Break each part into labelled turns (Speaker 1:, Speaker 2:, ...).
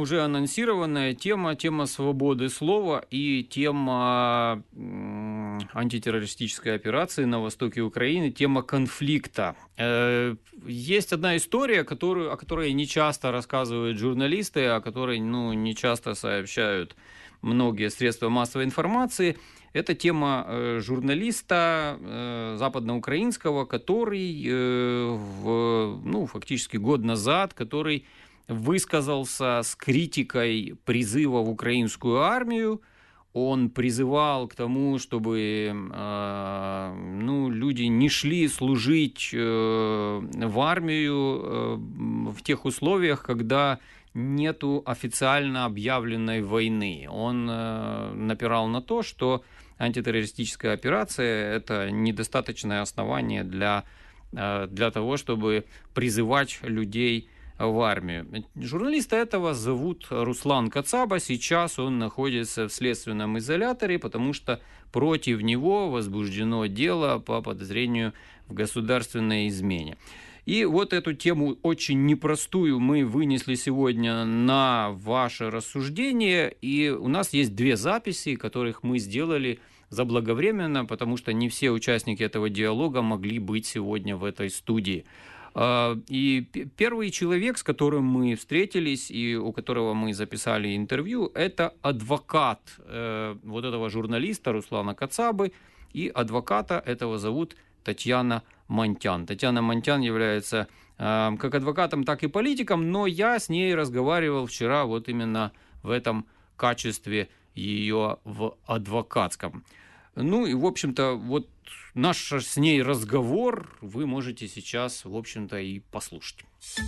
Speaker 1: уже анонсированная тема свободы слова и тема антитеррористической операции на востоке Украины, тема конфликта. Есть одна история, о которой не часто рассказывают журналисты, о которой не часто сообщают многие средства массовой информации. Это тема журналиста западноукраинского, который фактически год назад, который высказался с критикой призыва в украинскую армию. Он призывал к тому, чтобы люди не шли служить в армию в тех условиях, когда нету официально объявленной войны. Он напирал на то, что антитеррористическая операция – это недостаточное основание для того, чтобы призывать людей в армию. Журналиста этого зовут Руслан Кацаба. Сейчас он находится в следственном изоляторе, потому что против него возбуждено дело по подозрению в государственной измене. И вот эту тему очень непростую мы вынесли сегодня на ваше рассуждение. И у нас есть две записи, которых мы сделали заблаговременно, потому что не все участники этого диалога могли быть сегодня в этой студии. И первый человек, с которым мы встретились и у которого мы записали интервью, это адвокат вот этого журналиста Руслана Кацабы, и адвоката этого зовут Татьяна Монтян. Татьяна Монтян является как адвокатом, так и политиком, но я с ней разговаривал вчера вот именно в этом качестве ее в адвокатском. И, в общем-то, вот наш с ней разговор вы можете сейчас, в общем-то, и послушать.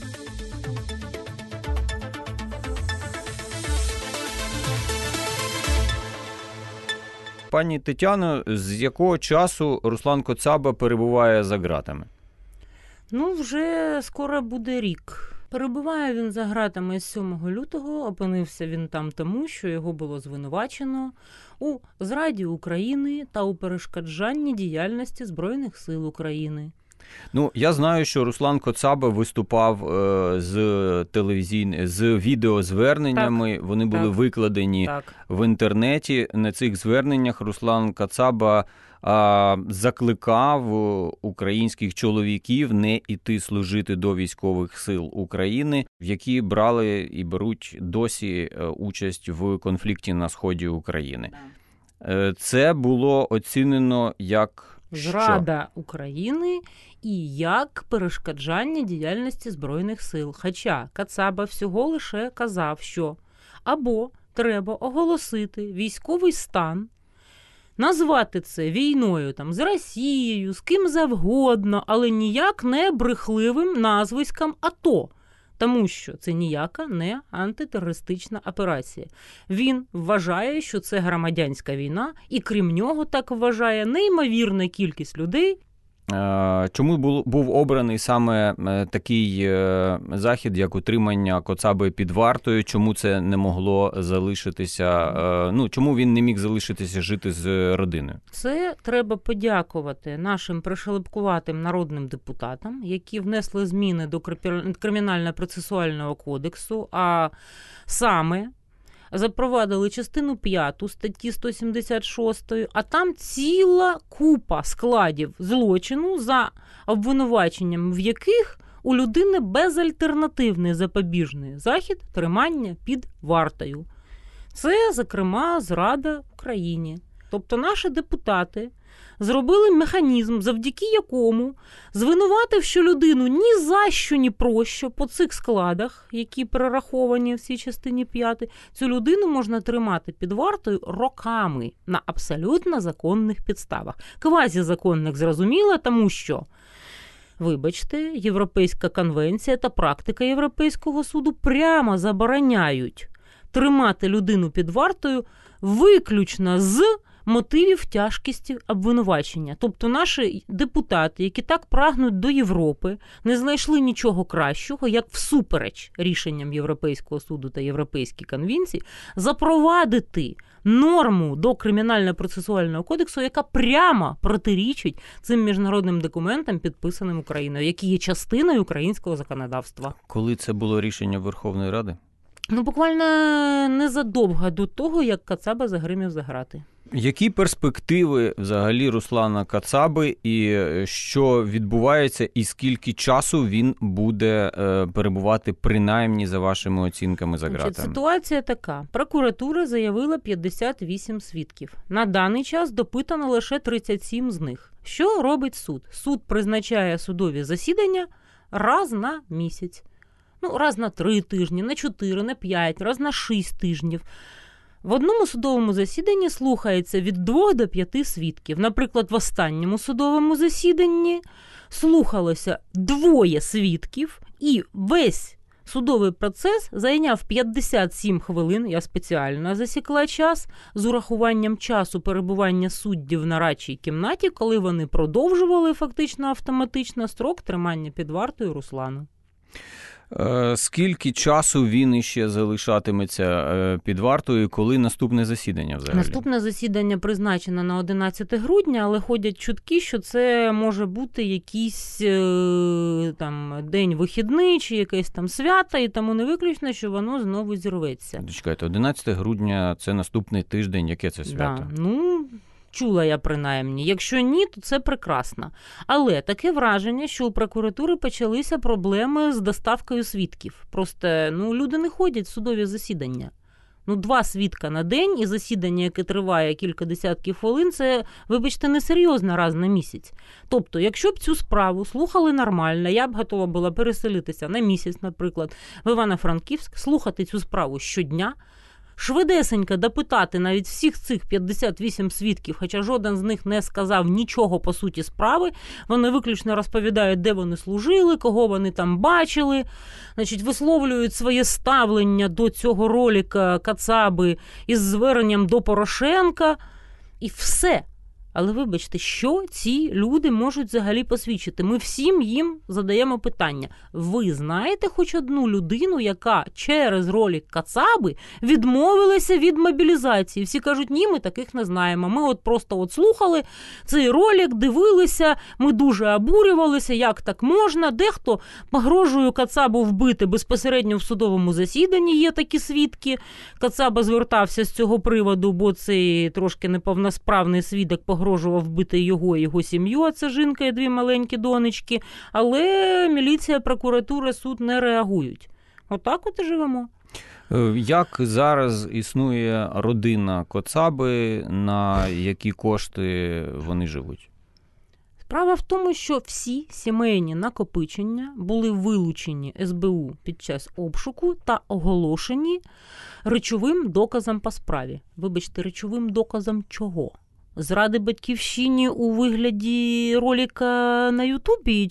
Speaker 1: Пані Тетяно, з якого часу Руслан Кацаба перебуває за ґратами?
Speaker 2: Вже скоро буде рік. Перебуває він за ґратами з 7 лютого, опинився він там тому, що його було звинувачено у зраді України та у перешкоджанні діяльності Збройних сил України.
Speaker 1: Я знаю, що Руслан Кацаба виступав з відеозверненнями, вони були викладені в інтернеті. На цих зверненнях Руслан Кацаба закликав українських чоловіків не йти служити до військових сил України, які брали і беруть досі участь в конфлікті на сході України. Це було оцінено як
Speaker 2: зрада України і як перешкоджання діяльності Збройних сил. Хоча Кацаба всього лише казав, що або треба оголосити військовий стан, назвати це війною з Росією, з ким завгодно, але ніяк не брехливим назвиськом АТО, тому що це ніяка не антитерористична операція. Він вважає, що це громадянська війна, і крім нього так вважає неймовірна кількість людей.
Speaker 1: Чому був обраний саме такий захід, як утримання Кацаби під вартою? Чому це не могло залишитися? Чому він не міг залишитися жити з родиною?
Speaker 2: Це треба подякувати нашим пришелепкуватим народним депутатам, які внесли зміни до Кримінально-процесуального кодексу, а саме запровадили частину 5 статті 176, а там ціла купа складів злочину, за обвинуваченням в яких у людини безальтернативний запобіжний захід тримання під вартою. Це, зокрема, зрада Україні. Тобто наші депутати зробили механізм, завдяки якому, звинувативши людину ні за що, ні про що по цих складах, які перераховані в цій частині 5, цю людину можна тримати під вартою роками на абсолютно законних підставах. Квазізаконних, зрозуміло, тому що, вибачте, Європейська конвенція та практика Європейського суду прямо забороняють тримати людину під вартою виключно з мотивів тяжкості обвинувачення. Тобто наші депутати, які так прагнуть до Європи, не знайшли нічого кращого, як всупереч рішенням Європейського суду та Європейській конвенції запровадити норму до Кримінально-процесуального кодексу, яка прямо протирічить цим міжнародним документам, підписаним Україною, які є частиною українського законодавства.
Speaker 1: Коли це було рішення Верховної Ради?
Speaker 2: Буквально незадовго до того, як Кацаба загримів за грати.
Speaker 1: Які перспективи взагалі Руслана Кацаби і що відбувається, і скільки часу він буде перебувати принаймні за вашими оцінками за ґратами?
Speaker 2: Ситуація така. Прокуратура заявила 58 свідків. На даний час допитано лише 37 з них. Що робить суд? Суд призначає судові засідання раз на місяць. Раз на 3 тижні, на 4, на 5, раз на 6 тижнів. В одному судовому засіданні слухається від 2 до 5 свідків. Наприклад, в останньому судовому засіданні слухалося 2 свідків, і весь судовий процес зайняв 57 хвилин, я спеціально засікла час, з урахуванням часу перебування суддів в нарадчій кімнаті, коли вони продовжували фактично автоматично строк тримання під вартою Руслану.
Speaker 1: Скільки часу він іще залишатиметься під вартою, коли наступне засідання взагалі?
Speaker 2: Наступне засідання призначено на 11 грудня, але ходять чутки, що це може бути якийсь день вихідний чи якесь там свято, і тому не виключно, що воно знову зірветься.
Speaker 1: Чекайте, 11 грудня – це наступний тиждень, яке це свято?
Speaker 2: Чула я принаймні. Якщо ні, то це прекрасно. Але таке враження, що у прокуратури почалися проблеми з доставкою свідків. Просто, люди не ходять в судові засідання. 2 свідка на день і засідання, яке триває кілька десятків хвилин, це, вибачте, несерйозно раз на місяць. Тобто, якщо б цю справу слухали нормально, я б готова була переселитися на місяць, наприклад, в Івано-Франківськ, слухати цю справу щодня, швидесенько допитати навіть всіх цих 58 свідків, хоча жоден з них не сказав нічого по суті справи. Вони виключно розповідають, де вони служили, кого вони там бачили, висловлюють своє ставлення до цього ролика Кацаби із зверненням до Порошенка. І все. Але вибачте, що ці люди можуть взагалі посвідчити? Ми всім їм задаємо питання. Ви знаєте хоч одну людину, яка через ролик Кацаби відмовилася від мобілізації? Всі кажуть, ні, ми таких не знаємо. Ми просто слухали цей ролик, дивилися, ми дуже обурювалися, як так можна. Дехто погрожує Кацабу вбити безпосередньо в судовому засіданні, є такі свідки. Кацаба звертався з цього приводу, бо цей трошки неповносправний свідок погрожував вбити його і його сім'ю, а це жінка і 2 маленькі донечки. Але міліція, прокуратура, суд не реагують. Отак і живемо.
Speaker 1: Як зараз існує родина Кацаби, на які кошти вони живуть?
Speaker 2: Справа в тому, що всі сімейні накопичення були вилучені СБУ під час обшуку та оголошені речовим доказом по справі. Вибачте, речовим доказом чого? Зради батьківщині у вигляді ролика на Ютубі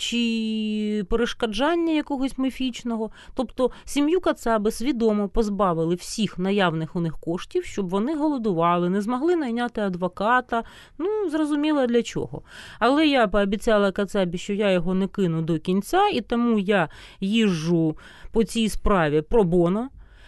Speaker 2: чи перешкоджання якогось міфічного. Тобто сім'ю Кацаби свідомо позбавили всіх наявних у них коштів, щоб вони голодували, не змогли найняти адвоката. Зрозуміло для чого. Але я пообіцяла Кацабі, що я його не кину до кінця, і тому я їжджу по цій справі пробоно.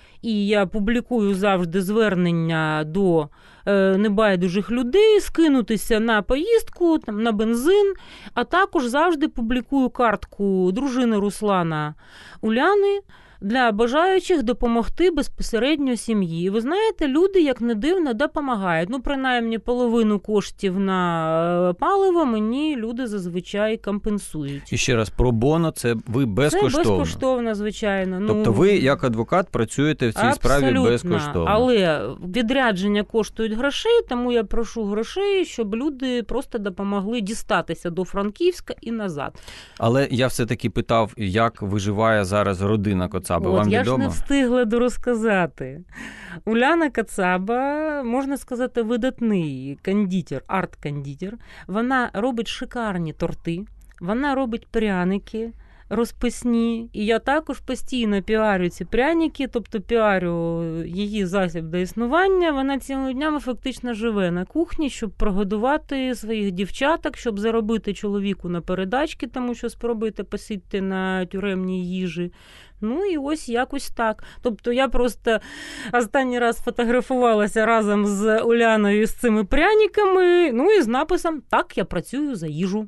Speaker 2: І я публікую завжди звернення до небайдужих людей, скинутися на поїздку, на бензин, а також завжди публікую картку дружини Руслана Уляни для бажаючих допомогти безпосередньо сім'ї. І ви знаєте, люди, як не дивно, допомагають. Принаймні, половину коштів на паливо мені люди зазвичай компенсують.
Speaker 1: І ще раз, пробоно – це ви безкоштовно?
Speaker 2: Це безкоштовно, звичайно.
Speaker 1: Тобто ви, як адвокат, працюєте в цій справі безкоштовно?
Speaker 2: Але відрядження коштують грошей, тому я прошу грошей, щоб люди просто допомогли дістатися до Франківська і назад.
Speaker 1: Але я все-таки питав, як виживає зараз родина Кацаби. Вам
Speaker 2: я
Speaker 1: відомо?
Speaker 2: ж не встигла дорозказати. Уляна Кацаба, можна сказати, видатний кондитер, арт-кондитер. Вона робить шикарні торти, вона робить пряники розписні. І я також постійно піарю ці пряники, тобто піарю її засіб до існування. Вона цілими днями фактично живе на кухні, щоб прогодувати своїх дівчаток, щоб заробити чоловіку на передачки, тому що спробуйте посидіти на тюремній їжі. І ось якось так. Тобто я просто останній раз фотографувалася разом з Уляною з цими пряниками, і з написом «Так, я працюю за їжу».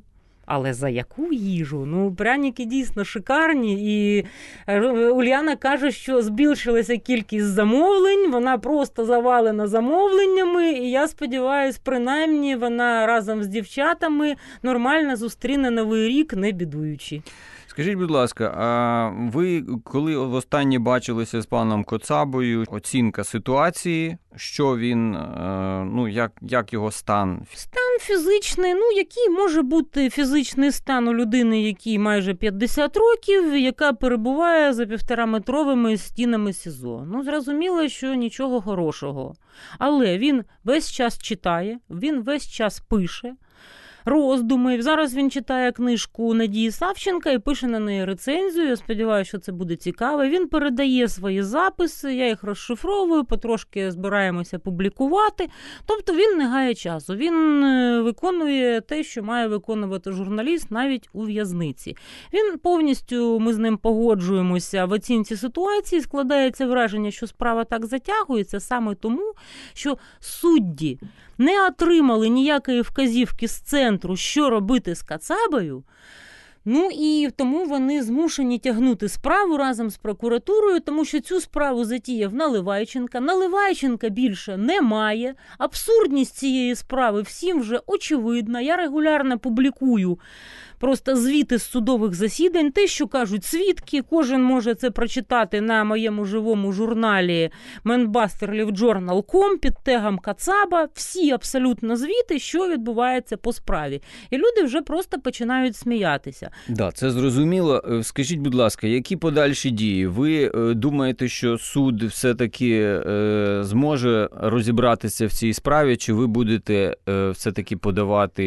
Speaker 2: Але за яку їжу? Ну, пряники дійсно шикарні. І Уляна каже, що збільшилася кількість замовлень, вона просто завалена замовленнями. І я сподіваюся, принаймні вона разом з дівчатами нормально зустріне Новий рік, не бідуючи.
Speaker 1: Скажіть, будь ласка, а ви коли востаннє бачилися з паном Коцабою, оцінка ситуації, що він, ну, як його стан?
Speaker 2: Стан фізичний, ну, який може бути фізичний стан у людини, якій майже 50 років, яка перебуває за 1,5-метровими стінами СІЗО. Ну, зрозуміло, що нічого хорошого. Але він весь час читає, він весь час пише роздуми. Зараз він читає книжку Надії Савченка і пише на неї рецензію. Я сподіваюся, що це буде цікаво. Він передає свої записи, я їх розшифровую, потрошки збираємося публікувати. Тобто він не гає часу. Він виконує те, що має виконувати журналіст навіть у в'язниці. Він повністю, ми з ним погоджуємося в оцінці ситуації. Складається враження, що справа так затягується саме тому, що судді не отримали ніякої вказівки з центру, що робити з Кацабою. Ну і тому вони змушені тягнути справу разом з прокуратурою, тому що цю справу затіяв Наливайченка. Наливайченка більше немає. Абсурдність цієї справи всім вже очевидна. Я регулярно публікую просто звіти з судових засідань, те, що кажуть свідки, кожен може це прочитати на моєму живому журналі manbusterlivejournal.com під тегом Кацаба, всі абсолютно звіти, що відбувається по справі. І люди вже просто починають сміятися.
Speaker 1: Да, це зрозуміло. Скажіть, будь ласка, які подальші дії? Ви думаєте, що суд все-таки зможе розібратися в цій справі, чи ви будете все-таки подавати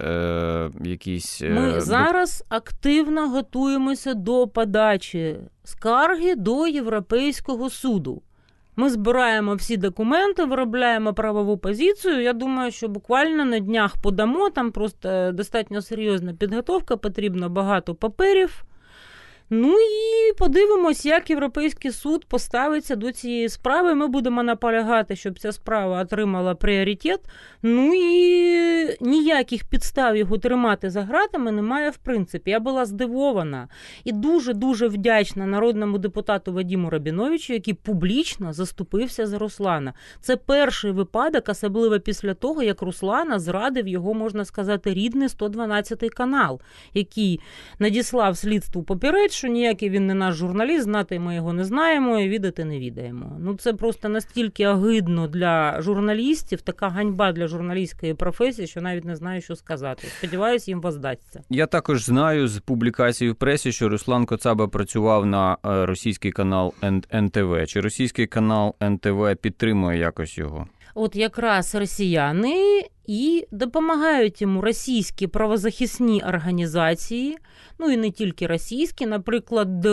Speaker 1: якісь...
Speaker 2: Ми зараз активно готуємося до подачі скарги до Європейського суду. Ми збираємо всі документи, виробляємо правову позицію. Я думаю, що буквально на днях подамо, там просто достатньо серйозна підготовка, потрібно багато паперів. Ну і подивимось, як Європейський суд поставиться до цієї справи. Ми будемо наполягати, щоб ця справа отримала пріоритет. Ну і ніяких підстав його тримати за ґратами немає в принципі. Я була здивована і дуже-дуже вдячна народному депутату Вадиму Рабіновичу, який публічно заступився за Руслана. Це перший випадок, особливо після того, як Руслана зрадив його, можна сказати, рідний 112 канал, який надіслав слідству попередньо, що ніякий він не наш журналіст, знати ми його не знаємо і відати не відаємо. Ну, це просто настільки огидно для журналістів, така ганьба для журналістської професії, що навіть не знаю, що сказати. Сподіваюсь, їм воздасться.
Speaker 1: Я також знаю з публікацій в пресі, що Руслан Коцаба працював на російський канал НТВ. Чи російський канал НТВ підтримує якось його?
Speaker 2: От якраз росіяни і допомагають йому російські правозахисні організації, ну і не тільки російські, наприклад,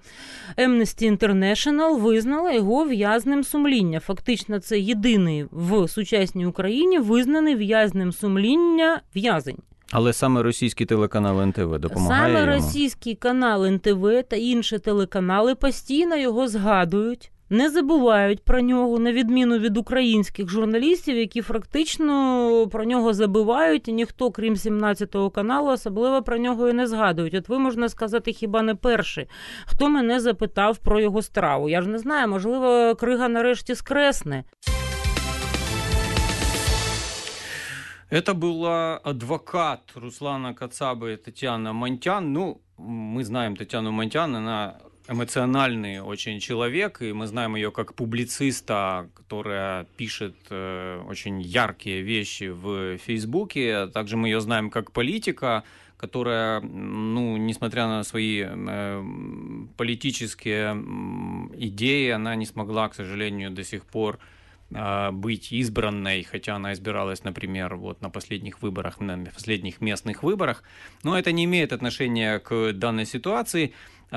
Speaker 2: Amnesty International визнала його в'язнем сумління. Фактично це єдиний в сучасній Україні визнаний в'язнем сумління в'язень.
Speaker 1: Але саме російський телеканал НТВ допомагає
Speaker 2: Саме
Speaker 1: йому?
Speaker 2: російський канал НТВ та інші телеканали постійно його згадують, не забувають про нього, на відміну від українських журналістів, які фактично про нього забувають, і ніхто, крім 17-го каналу, особливо про нього і не згадують. От ви, можна сказати, хіба не перший, хто мене запитав про його страву. Я ж не знаю, можливо, крига нарешті скресне.
Speaker 1: Это была адвокат Руслана Кацабы Татьяна Монтян. Ну, мы знаем Татьяну Монтян, она эмоциональный очень человек, и мы знаем ее как публициста, которая пишет очень яркие вещи в Фейсбуке. Также мы ее знаем как политика, которая, ну, несмотря на свои политические идеи, она не смогла, к сожалению, до сих пор быть избранной, хотя она избиралась, например, вот на последних выборах, на последних местных выборах. Но это не имеет отношения к данной ситуации.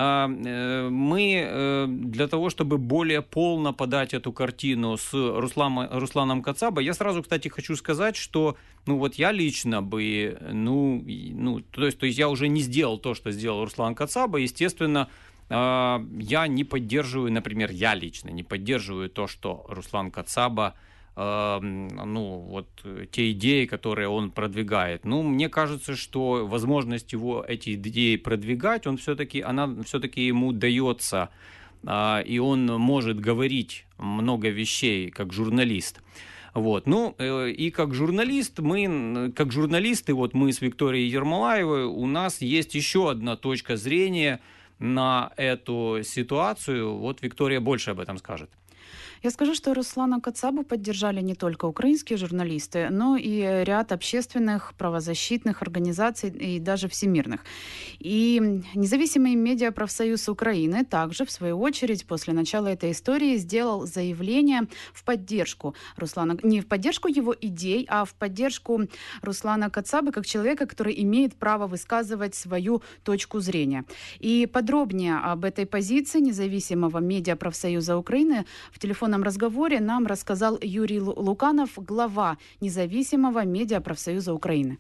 Speaker 1: Мы для того, чтобы более полно подать эту картину с Русланом Кацаба, я сразу, кстати, хочу сказать, что, ну, вот я лично бы, то есть я уже не сделал то, что сделал Руслан Кацаба, естественно. Я не поддерживаю, например, я лично не поддерживаю то, что Руслан Кацаба те идеи, которые он продвигает. Мне кажется, что возможность его эти идеи продвигать, она все-таки ему дается, и он может говорить много вещей как журналист. И как журналисты, мы с Викторией Ермолаевой, у нас есть еще одна точка зрения на эту ситуацию. Виктория больше об этом скажет.
Speaker 3: Я скажу, что Руслана Кацабу поддержали не только украинские журналисты, но и ряд общественных, правозащитных организаций и даже всемирных. И независимый медиапрофсоюз Украины также, в свою очередь, после начала этой истории сделал заявление в поддержку Руслана, не в поддержку его идей, а в поддержку Руслана Кацабы как человека, который имеет право высказывать свою точку зрения. И подробнее об этой позиции независимого медиапрофсоюза Украины в телефонном разговоре нам рассказал Юрий Луканов, глава независимого медиапрофсоюза Украины.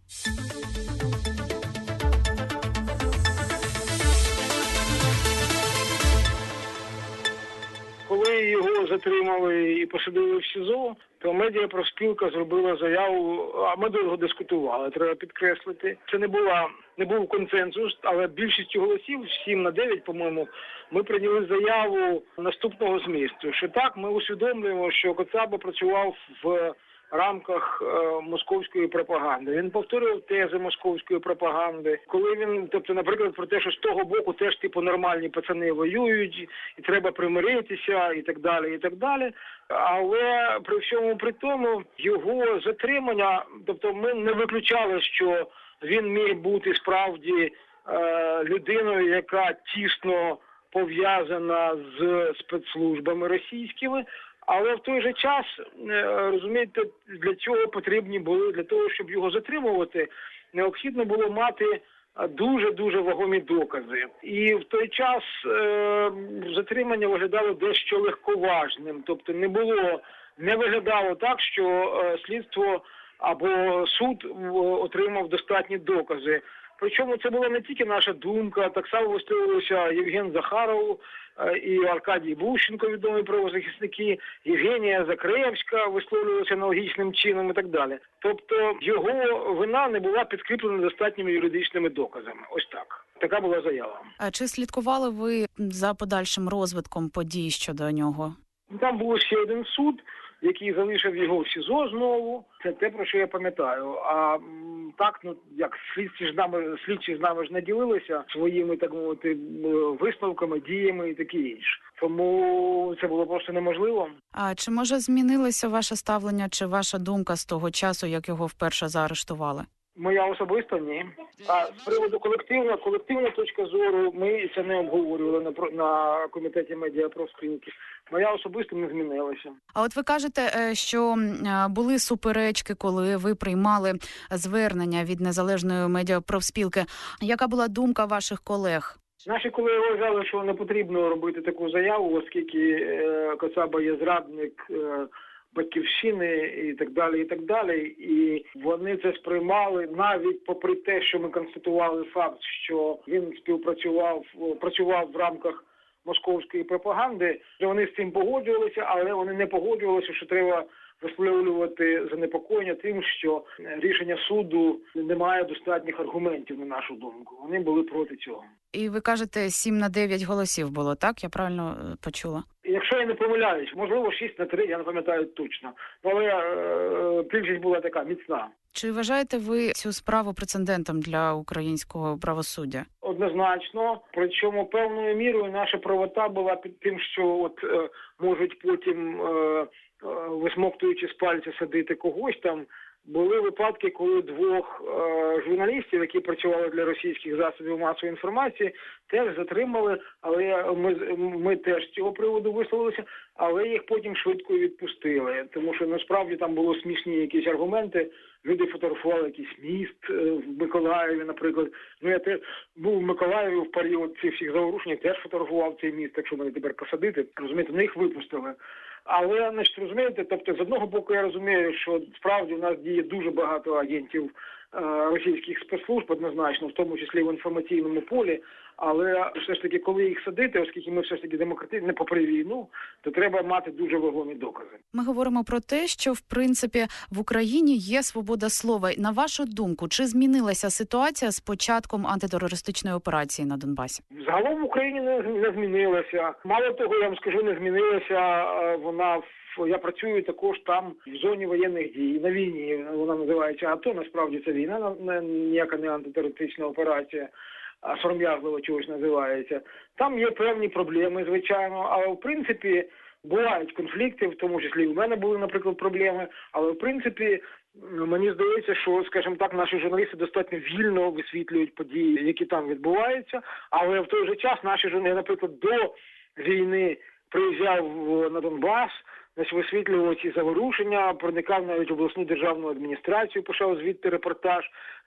Speaker 4: Коли його затримали і посадили в СІЗО, то медіапрофспілка зробила заяву, а ми довго дискутували, треба підкреслити. Це не був консенсус, але більшістю голосів, 7-9, по-моєму, ми прийняли заяву наступного змісту, що так, ми усвідомлюємо, що Кацаба працював в рамках московської пропаганди. Він повторював тези московської пропаганди. Коли він, наприклад, про те, що з того боку теж нормальні пацани воюють, і треба примиритися, і так далі, і так далі. Але при всьому при тому, його затримання, ми не виключали, що він міг бути справді людиною, яка тісно пов'язана з спецслужбами російськими. Але в той же час, розумієте, для цього потрібні були, для того, щоб його затримувати, необхідно було мати дуже-дуже вагомі докази. І в той час затримання виглядало дещо легковажним. Тобто не виглядало так, що слідство або суд отримав достатні докази. Причому це була не тільки наша думка, так само висловлювався Євген Захаров і Аркадій Бущенко, відомі правозахисники, Євгенія Закревська висловлювалася аналогічним чином і так далі. Тобто його вина не була підкріплена достатніми юридичними доказами. Ось так. Така була заява.
Speaker 3: А чи слідкували ви за подальшим розвитком подій щодо нього?
Speaker 4: Там був ще один суд, який залишив його в СІЗО знову. Це те, про що я пам'ятаю. А так, як слідчі з нами ж не ділилися своїми, так мовити, висновками, діями і таке інше. Тому це було просто неможливо.
Speaker 3: А чи, може, змінилося ваше ставлення чи ваша думка з того часу, як його вперше заарештували?
Speaker 4: Моя особисто ні. А з приводу колективна точка зору, ми це не обговорювали на комітеті медіапрофспілки. Моя особисто не змінилася.
Speaker 3: А от ви кажете, що були суперечки, коли ви приймали звернення від незалежної медіапрофспілки. Яка була думка ваших колег?
Speaker 4: Наші колеги вважали, що не потрібно робити таку заяву, оскільки Кацаба є зрадник Батьківщини і так далі, і так далі. І вони це сприймали навіть попри те, що ми констатували факт, що він працював в рамках московської пропаганди. Вони з цим погоджувалися, але вони не погоджувалися, що треба висловлювати занепокоєння тим, що рішення суду не має достатніх аргументів, на нашу думку. Вони були проти цього.
Speaker 3: І ви кажете, 7-9 голосів було, так? Я правильно почула?
Speaker 4: Якщо я не помиляюсь, можливо, 6-3, я не пам'ятаю точно. Але більшість була така міцна.
Speaker 3: Чи вважаєте ви цю справу прецедентом для українського правосуддя?
Speaker 4: Однозначно. Причому певною мірою наша правота була під тим, що можуть потім, висмоктуючи з пальця, садити когось там. Були випадки, коли двох журналістів, які працювали для російських засобів масової інформації, теж затримали, але ми теж з цього приводу висловилися, але їх потім швидко відпустили. Тому що насправді там були смішні якісь аргументи. Люди фотографували якийсь міст в Миколаєві, наприклад. Я теж був в Миколаєві в період цих всіх заворушень, теж фотографував цей міст, так що мене тепер посадити. Розумієте, їх випустили. Але, розумієте, тобто, з одного боку я розумію, що справді у нас діє дуже багато агентів російських спецслужб однозначно, в тому числі в інформаційному полі. Але все ж таки, коли їх садити, оскільки ми все ж таки демократичні, не попри війну, то треба мати дуже вагомі докази.
Speaker 3: Ми говоримо про те, що в принципі в Україні є свобода слова. На вашу думку, чи змінилася ситуація з початком антитерористичної операції на Донбасі?
Speaker 4: Загалом в Україні не змінилася. Мало того, я вам скажу, не змінилася вона. Я працюю також там в зоні воєнних дій, на війні. Вона називається АТО, насправді це війна, ніяка не антитерористична операція. А сором'язливо чогось називається. Там є певні проблеми, звичайно, але в принципі бувають конфлікти, в тому числі і в мене були, наприклад, проблеми, але в принципі мені здається, що, скажімо так, наші журналісти достатньо вільно висвітлюють події, які там відбуваються, але в той же час наші журналісти, наприклад, до війни приїжджав на Донбас, висвітлював ці заворушення, проникав навіть в обласну державну адміністрацію, пішов звідти репортаж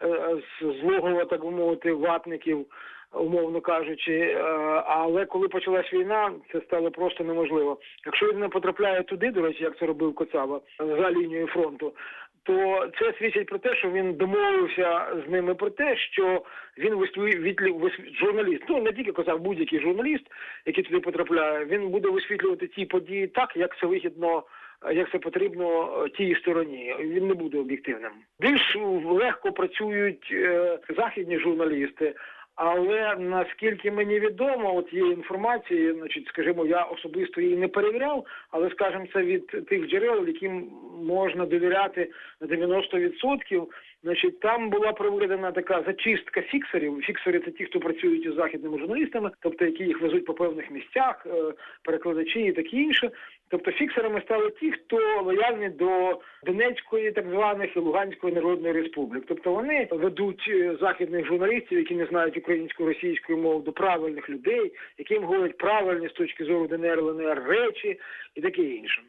Speaker 4: з логова, так би мовити, ватників, умовно кажучи. Але коли почалась війна, це стало просто неможливо. Якщо він не потрапляє туди, до речі, як це робив Коцаба, за лінією фронту, то це свідчить про те, що він домовився з ними про те, що він журналіст, ну не тільки Коцаб, будь-який журналіст, який туди потрапляє, він буде висвітлювати ці події так, як це вигідно, як це потрібно тій стороні. Він не буде об'єктивним. Більш легко працюють західні журналісти, але наскільки мені відомо, от є інформація, значить, скажімо, я особисто її не перевіряв, але, скажімо, це від тих джерел, яким можна довіряти на 90%. Значить, там була проведена така зачистка фіксерів. Фіксери – це ті, хто працюють із західними журналістами, тобто які їх везуть по певних місцях, перекладачі і таке інше. Тобто фіксерами стали ті, хто лояльні до Донецької, так званих, і Луганської Народної Республік. Тобто вони ведуть західних журналістів, які не знають української, російської мови, до правильних людей, яким говорять правильні з точки зору ДНР, ЛНР речі і таке інше.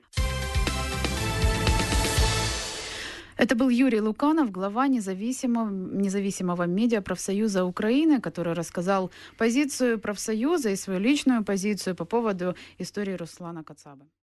Speaker 3: Это был Юрий Луканов, глава независимого медиапрофсоюза Украины, который рассказал позицию профсоюза и свою личную позицию по поводу истории Руслана Кацабы.